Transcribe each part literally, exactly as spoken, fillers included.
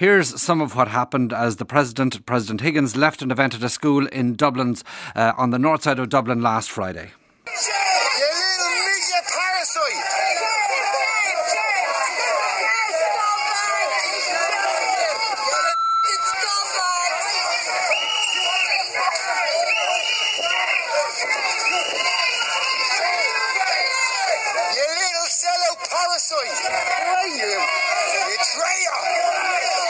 Here's some of what happened as the President, President Higgins, left an event at a school in Dublin's, uh, on the north side of Dublin last Friday. You little midget parasite! You little sellout parasite! Why you betrayer!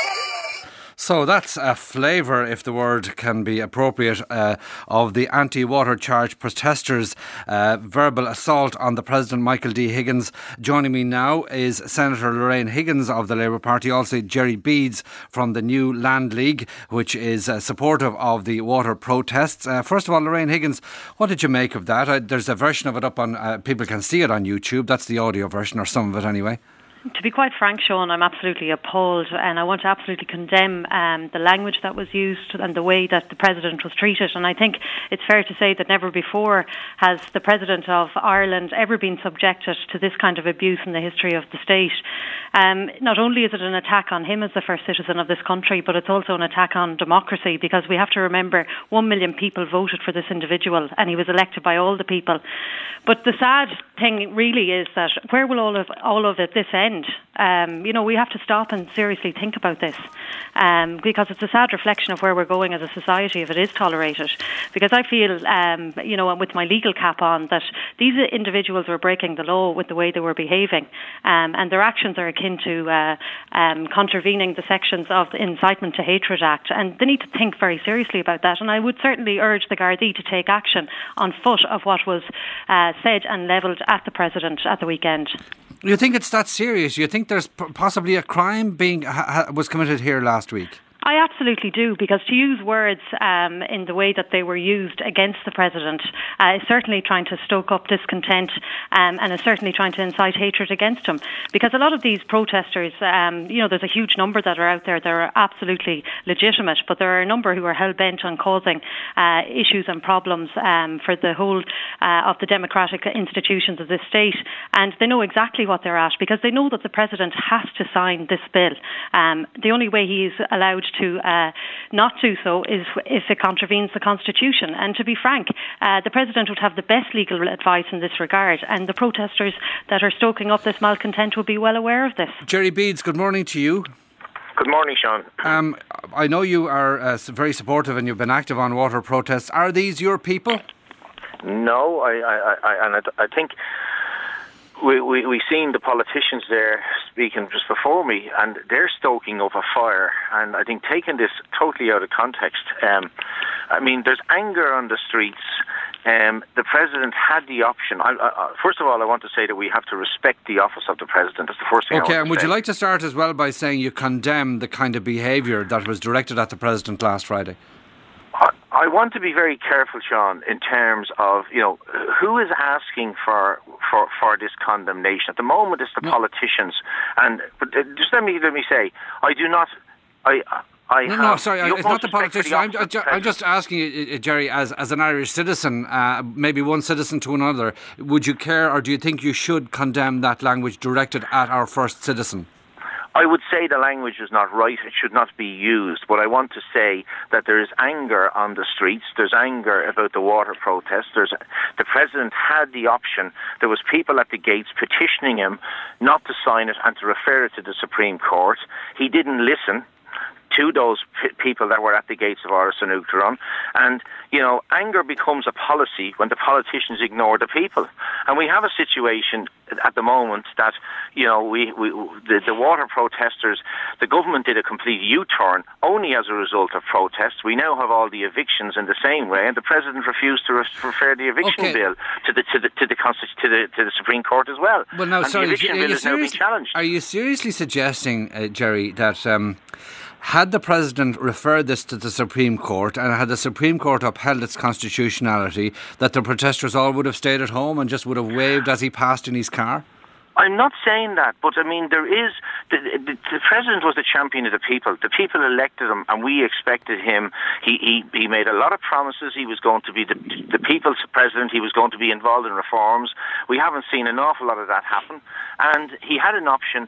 So that's a flavour, if the word can be appropriate, uh, of the anti-water charge protesters' uh, verbal assault on the President, Michael D. Higgins. Joining me now is Senator Lorraine Higgins of the Labour Party, also Gerry Beeds from the New Land League, which is uh, supportive of the water protests. Uh, first of all, Lorraine Higgins, what did you make of that? Uh, there's a version of it up on, uh, people can see it on YouTube. That's the audio version, or some of it anyway. To be quite frank, Sean, I'm absolutely appalled, and I want to absolutely condemn um, the language that was used and the way that the President was treated. And I think it's fair to say that never before has the President of Ireland ever been subjected to this kind of abuse in the history of the state. Um, not only is it an attack on him as the first citizen of this country, but it's also an attack on democracy, because we have to remember one million people voted for this individual and he was elected by all the people. But the sad thing really is that where will all of all of it this end? Um, you know, we have to stop and seriously think about this, um, because it's a sad reflection of where we're going as a society if it is tolerated. Because I feel, um, you know, with my legal cap on, that these individuals were breaking the law with the way they were behaving, um, and their actions are akin to uh, um, contravening the sections of the Incitement to Hatred Act, and they need to think very seriously about that. And I would certainly urge the Gardaí to take action on foot of what was uh, said and levelled at the President at the weekend. You think it's that serious? You think there's p- possibly a crime being ha- was committed here last week? I absolutely do, because to use words um, in the way that they were used against the President uh, is certainly trying to stoke up discontent, um, and is certainly trying to incite hatred against him. Because a lot of these protesters, um, you know, there's a huge number that are out there that are absolutely legitimate, but there are a number who are hell-bent on causing uh, issues and problems um, for the whole uh, of the democratic institutions of this state. And they know exactly what they're at, because they know that the President has to sign this bill. Um, the only way he is allowed to uh, not do so is if it contravenes the Constitution. And to be frank, uh, the President would have the best legal advice in this regard, and the protesters that are stoking up this malcontent will be well aware of this. Gerry Beeds, good morning to you. Good morning, Sean. Um, I know you are uh, very supportive and you've been active on water protests. Are these your people? No, I, I, I and I, I think we we we seen the politicians there speaking just before me, and they're stoking up a fire. And I think taking this totally out of context, um, I mean, there's anger on the streets. Um, the President had the option. I, I, first of all, I want to say that we have to respect the office of the President. That's the first thing. Okay, I want and to would say. you like to start as well by saying you condemn the kind of behaviour that was directed at the President last Friday? I want to be very careful, Sean, in terms of, you know, who is asking for for, for this condemnation. At the moment, it's the no. politicians. And but uh, just let me let me say, I do not. I. I no, have no, sorry, it's not the politicians. The I'm, I'm, I'm just asking you, Gerry, as as an Irish citizen, uh, maybe one citizen to another, would you care, or do you think you should condemn that language directed at our first citizen? I would say the language is not right. It should not be used. But I want to say that there is anger on the streets. There's anger about the water protests. There's, the President had the option. There was people at the gates petitioning him not to sign it and to refer it to the Supreme Court. He didn't listen to those p- people that were at the gates of Áras an Uachtaráin. And, you know, anger becomes a policy when the politicians ignore the people. And we have a situation at the moment that, you know, we, we the, the water protesters, the government did a complete U-turn only as a result of protests. We now have all the evictions in the same way, and the President refused to re- refer the eviction okay. bill to the to the to the, Constitu- to the to the Supreme Court as well. Well, now, and sorry, the eviction are bill you is now being challenged. Are you seriously suggesting, uh, Gerry, that Um, had the President referred this to the Supreme Court and had the Supreme Court upheld its constitutionality, that the protesters all would have stayed at home and just would have waved as he passed in his car? I'm not saying that, but I mean, there is, the, the, the President was the champion of the people. The people elected him, and we expected him. He, he, he made a lot of promises. He was going to be the, the people's President. He was going to be involved in reforms. We haven't seen an awful lot of that happen. And he had an option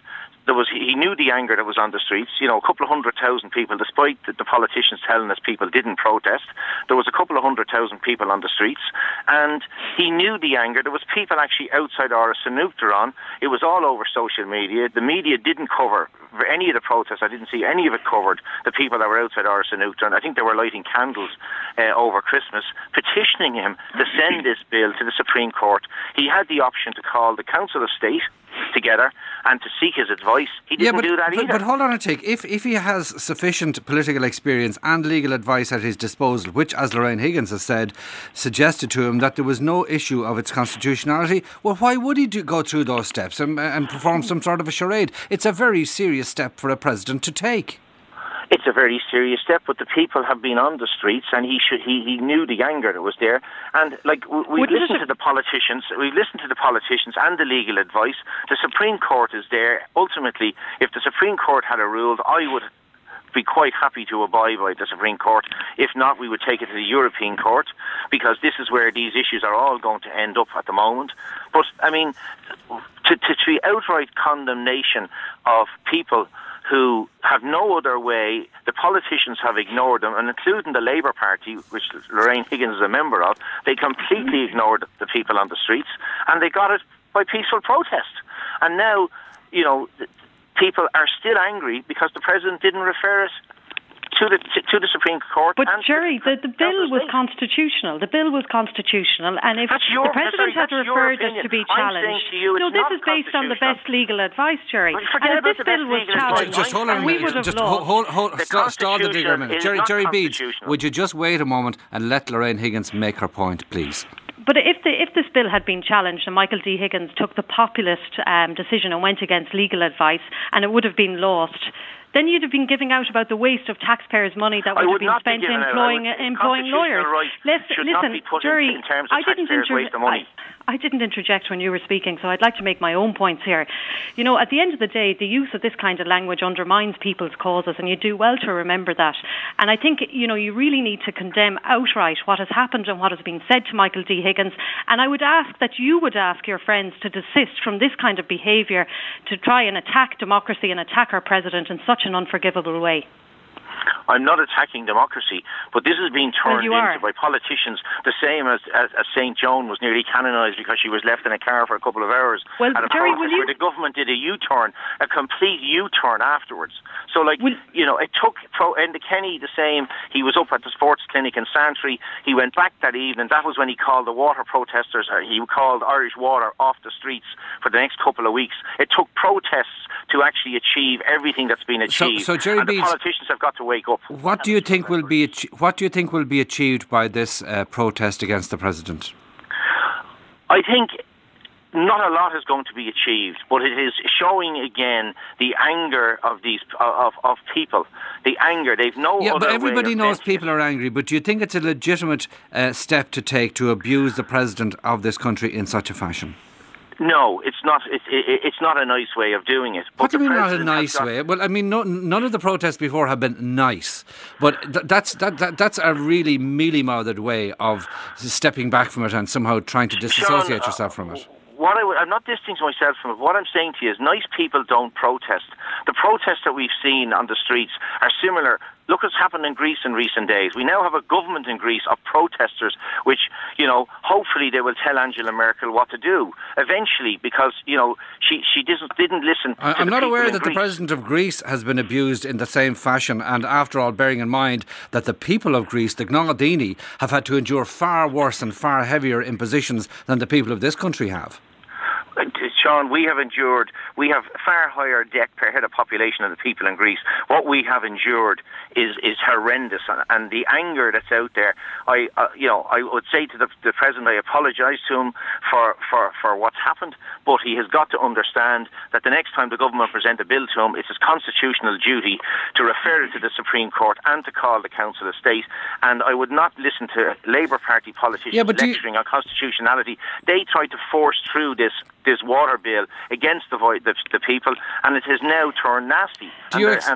there was he knew the anger that was on the streets. You know, a couple of hundred thousand people, despite the, the politicians telling us people didn't protest. There was a couple of hundred thousand people on the streets, and he knew the anger. There was people actually outside Áras an Uachtaráin. It was all over social media. The media didn't cover any of the protests. I didn't see any of it covered. The people that were outside Áras an Uachtaráin, I think they were lighting candles uh, over Christmas, petitioning him to send this bill to the Supreme Court. He had the option to call the Council of State together and to seek his advice. He didn't yeah, but, do that but, either. But hold on a tick. If, if he has sufficient political experience and legal advice at his disposal, which, as Lorraine Higgins has said, suggested to him that there was no issue of its constitutionality, well, why would he do, go through those steps and, and perform some sort of a charade? It's a very serious step for a president to take. It's a very serious step, but the people have been on the streets, and he should he, he knew the anger that was there. And like we, we've listened to the politicians, we've listened to the politicians and the legal advice. The Supreme Court is there. Ultimately, if the Supreme Court had a rule, I would be quite happy to abide by the Supreme Court. If not, we would take it to the European Court, because this is where these issues are all going to end up at the moment. But I mean, to to, to be outright condemnation of people who have no other way, the politicians have ignored them, and including the Labour Party, which Lorraine Higgins is a member of, they completely ignored the people on the streets, and they got it by peaceful protest. And now, you know, people are still angry because the President didn't refer us to the to, to the Supreme Court. But and Jerry, the, the bill was constitutional. The bill was constitutional, and if your, the President sorry, had referred it to be challenged, to you, no, this is based on the best legal advice, Jerry. Well, and if this bill was challenged, just hold on a minute. Just hold, hold, hold st- stall the digger a minute. Jerry, Jerry Beads, would you just wait a moment and let Lorraine Higgins make her point, please? But if the, if this bill had been challenged and Michael D. Higgins took the populist um, decision and went against legal advice, and it would have been lost, then you'd have been giving out about the waste of taxpayers' money that would, would have been spent be employing would, employing lawyers. Right listen, Jerry, I didn't inter- I, I didn't interject when you were speaking, so I'd like to make my own points here. You know, at the end of the day, the use of this kind of language undermines people's causes, and you do well to remember that. And I think, you know, you really need to condemn outright what has happened and what has been said to Michael D. Higgins. And I would ask that you would ask your friends to desist from this kind of behaviour, to try and attack democracy and attack our president in such an unforgivable way. I'm not attacking democracy, but this is being turned well, into by politicians, the same as, as, as Saint Joan was nearly canonised because she was left in a car for a couple of hours well, at a Jerry, protest you... where the government did a U-turn, a complete U-turn afterwards. So, like, will... you know, it took, pro, and the Kenny the same, he was up at the sports clinic in Santry, he went back that evening, that was when he called the water protesters, or he called Irish Water off the streets for the next couple of weeks. It took protests to actually achieve everything that's been achieved. So, so Jerry and the Beads, politicians have got to wake up. What do you think will be ach- what do you think will be achieved by this uh, protest against the president? I think not a lot is going to be achieved, but it is showing again the anger of these of of people. The anger, they've no yeah, other but everybody way of knows venting. people are angry. But do you think it's a legitimate uh, step to take to abuse the president of this country in such a fashion? No, it's not. It's it, it's not a nice way of doing it. But what do you mean not a president has nice got- way? Well, I mean, no, none of the protests before have been nice, but th- that's that, that that's a really mealy-mouthed way of stepping back from it and somehow trying to disassociate Sean, yourself uh, from it. What I w- I'm not distancing myself from it. What I'm saying to you is nice people don't protest. The protests that we've seen on the streets are similar. Look what's happened in Greece in recent days. We now have a government in Greece of protesters, which, you know, hopefully they will tell Angela Merkel what to do eventually, because, you know, she, she didn't, didn't listen I, to I'm the not people aware in that Greece. the president of Greece has been abused in the same fashion, and after all, bearing in mind that the people of Greece, the Gnadini, have had to endure far worse and far heavier impositions than the people of this country have. Sean, we have endured, we have far higher debt per head of population than the people in Greece. What we have endured is, is horrendous, and, and the anger that's out there, I, uh, you know, I would say to the, the President, I apologise to him for, for, for what's happened, but he has got to understand that the next time the government present a bill to him, it's his constitutional duty to refer it to the Supreme Court and to call the Council of State, and I would not listen to Labour Party politicians Yeah, but do you- lecturing on constitutionality. They tried to force through this this water bill against the, vo- the the people, and it has now turned nasty. Do you, and, ex- and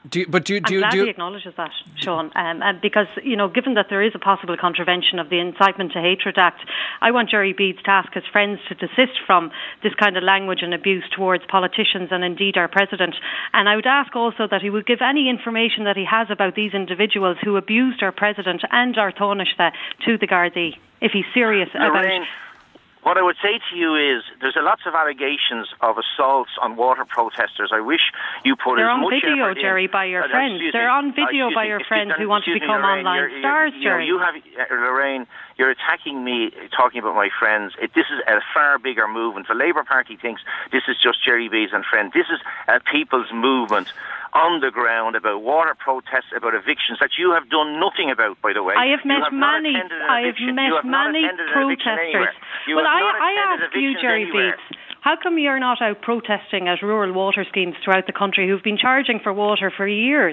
Do you, but do you, do I'm you, glad do you, he acknowledges that, Sean, um, and because, you know, given that there is a possible contravention of the Incitement to Hatred Act, I want Jerry Beeds to ask his friends to desist from this kind of language and abuse towards politicians and indeed our President. And I would ask also that he would give any information that he has about these individuals who abused our President and our Taoiseach to the Gardaí, if he's serious Lorraine, about... what I would say to you is there's a lots of allegations of assaults on water protesters. I wish you put They're as on much video, effort Jerry, in. by your Uh, friends. excuse They're me. on video Uh, by excuse your me. friends Excuse who want to me, become Lorraine, online you're, stars, you're, you know, Jerry. you have, uh, Lorraine, you're attacking me talking about my friends. It, this is a far bigger movement. The Labour Party thinks this is just Jerry Bees and friends. This is a people's movement on the ground about water protests, about evictions that you have done nothing about, by the way. I have met have not many. attended an I have eviction. met You have not many attended an eviction protesters. anywhere. You Well, have I, not I attended ask you, evictions Jerry anywhere. Beeds, how come you're not out protesting at rural water schemes throughout the country who've been charging for water for years?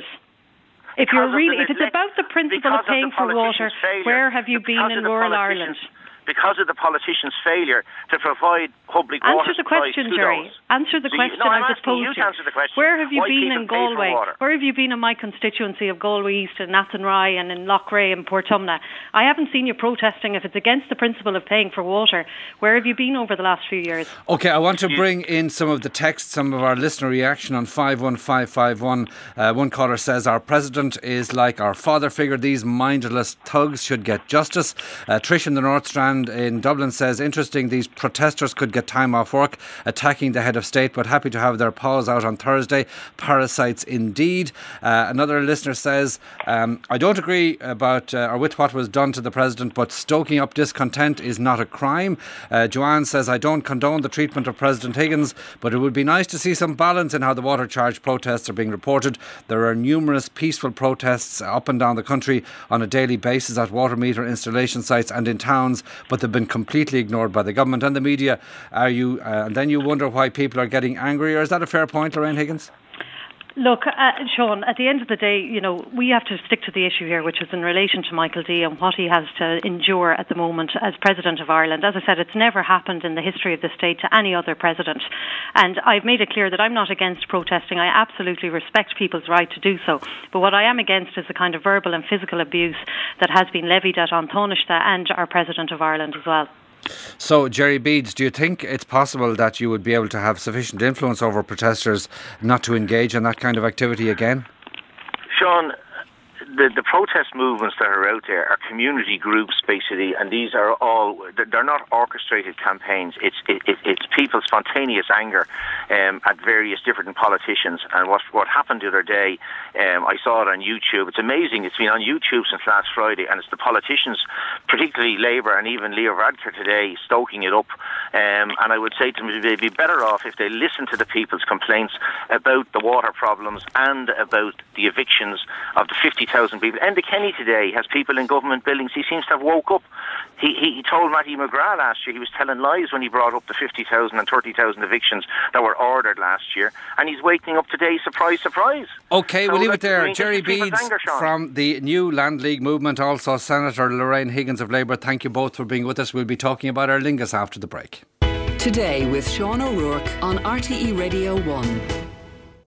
If Because you're of the really, if it's neglect- about the principle because of paying the for water, politicians' failure, where have you been because in of the rural politicians- Ireland? Because of the politicians' failure to provide public Answer water the supplies question, to Jerry. those. Answer the So you- question no, I'm I asking you proposed to answer the question. Where have you Why been people in pay for Galway? water? Where have you been in my constituency of Galway East and Athenry and in Loughrea and Portumna? I haven't seen you protesting. If it's against the principle of paying for water, where have you been over the last few years? Okay, I want to bring in some of the text, some of our listener reaction on five one five five one. Uh, one caller says, our President is like our father figure. These mindless thugs should get justice. Uh, Trish in the North Strand in Dublin says, interesting, these protesters could get time off work attacking the head of state, but happy to have their paws out on Thursday. Parasites indeed. Uh, another listener says, um, I don't agree about uh, or with what was done to the President, but stoking up discontent is not a crime. Uh, Joanne says, I don't condone the treatment of President Higgins, but it would be nice to see some balance in how the water charge protests are being reported. There are numerous peaceful protests up and down the country on a daily basis at water meter installation sites and in towns, but they've been completely ignored by the government and the media. Are you? Uh, and then you wonder why people are getting angrier. Is that a fair point, Lorraine Higgins? Look, uh, Sean, at the end of the day, you know, we have to stick to the issue here, which is in relation to Michael D and what he has to endure at the moment as President of Ireland. As I said, it's never happened in the history of the state to any other president. And I've made it clear that I'm not against protesting. I absolutely respect people's right to do so. But what I am against is the kind of verbal and physical abuse that has been levied at An Taoiseach and our President of Ireland as well. So, Jerry Beeds, do you think it's possible that you would be able to have sufficient influence over protesters not to engage in that kind of activity again? Sean, the, the protest movements that are out there are community groups, basically, and these are all, they're not orchestrated campaigns. It's it, it, it's people's spontaneous anger um, at various different politicians. And what what happened the other day, um, I saw it on YouTube. It's amazing. It's been on YouTube since last Friday, and it's the politicians, particularly Labour and even Leo Varadkar today, stoking it up. Um, and I would say to them, they'd be better off if they listen to the people's complaints about the water problems and about the evictions of the fifty thousand people. Enda Kenny today has people in government buildings. He seems to have woke up. He, he, he told Matty McGrath last year he was telling lies when he brought up the fifty thousand and thirty thousand evictions that were ordered last year. And he's waking up today, surprise, surprise. OK, so we'll leave like, it there. I mean, Jerry Beeds anger, from the New Land League movement, also Senator Lorraine Higgins of Labour. Thank you both for being with us. We'll be talking about Aer Lingus after the break. Today with Sean O'Rourke on R T E Radio one.